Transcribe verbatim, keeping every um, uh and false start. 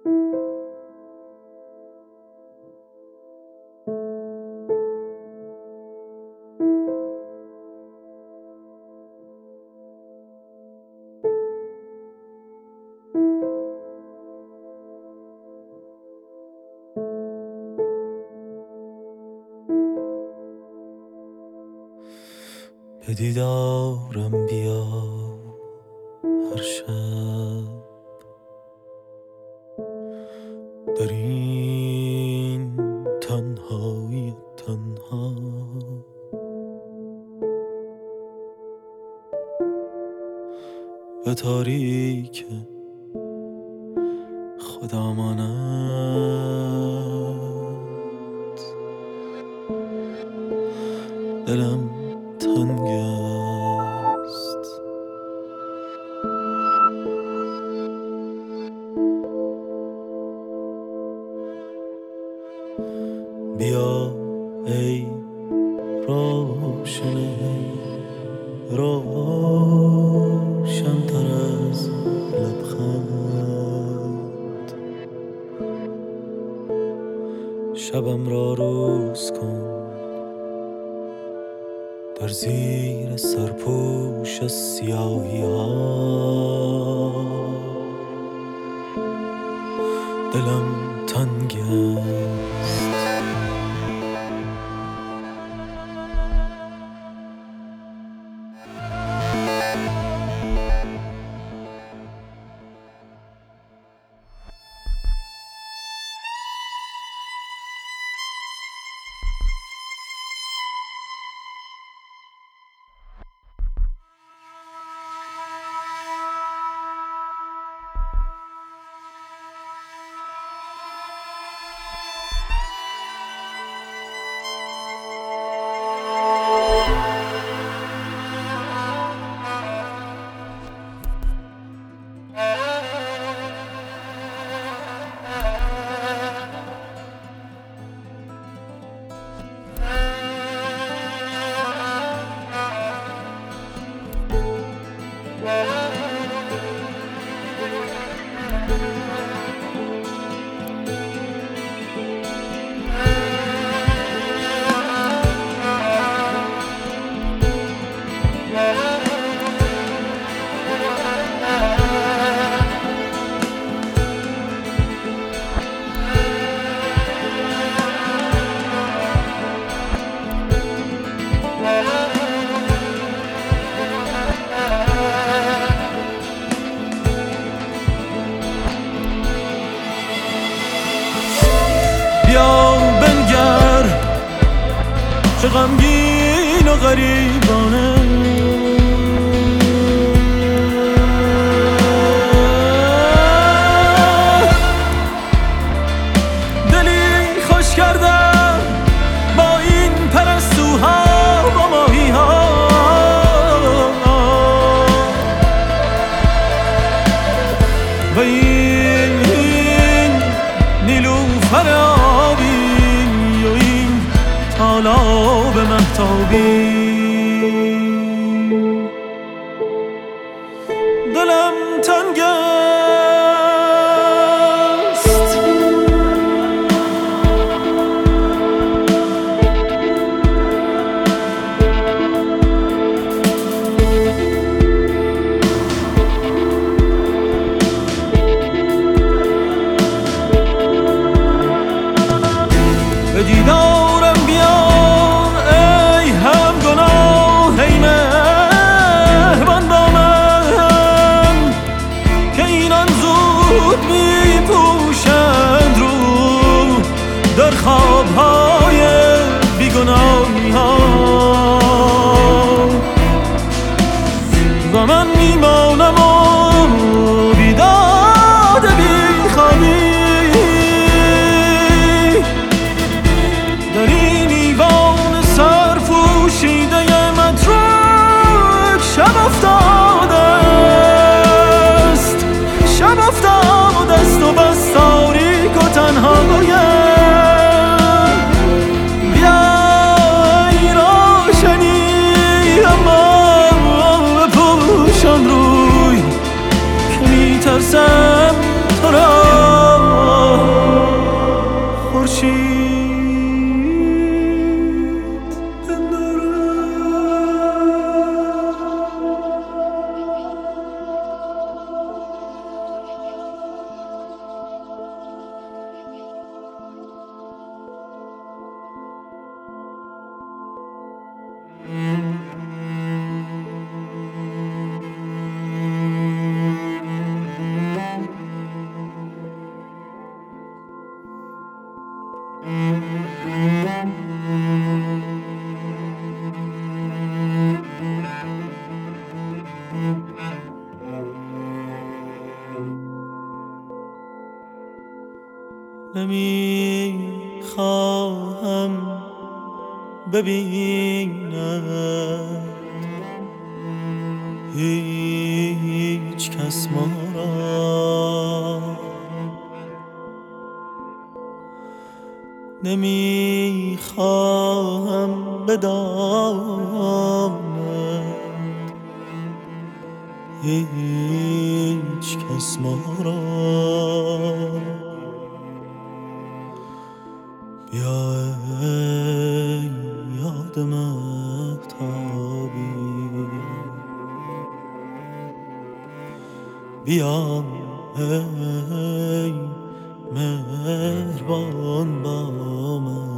به دیدارم بیا هر شب در این تنهایی تنها، به تاریک خدامانت دلم تنگ است. بیا ای روشن روشن‌تر از لبخند، شبم را روز کن در زیر سرپوش سیاهی ها. دلم تنگ است. بیا بنگر چه غمگین و غریبانه، دلی خوش کردم با این پرستوها و ماهی ها. و این نیلوفر آبی و این تالاب مهتابی، دلم تنگ است. به دیدارم بیا ای هم گناه، ای مهربان با من که اینان زود می پوشند رو در خوابهای بیگناهی ها. و من میمانم و بیداد بی خوابی در این ایوان سرپوشیده متروک. شب افتاده است، شب افتاده است و بس تاریک و تنهایم. بیا ای روشنی اما بپوشان روی که میترسم تو را نمیخواهم ببینم هیچ کس ما را، نمیخواهم بداند هیچ کس ما را. بیا ای یاد مهتابی، بیا ای مهربان با من.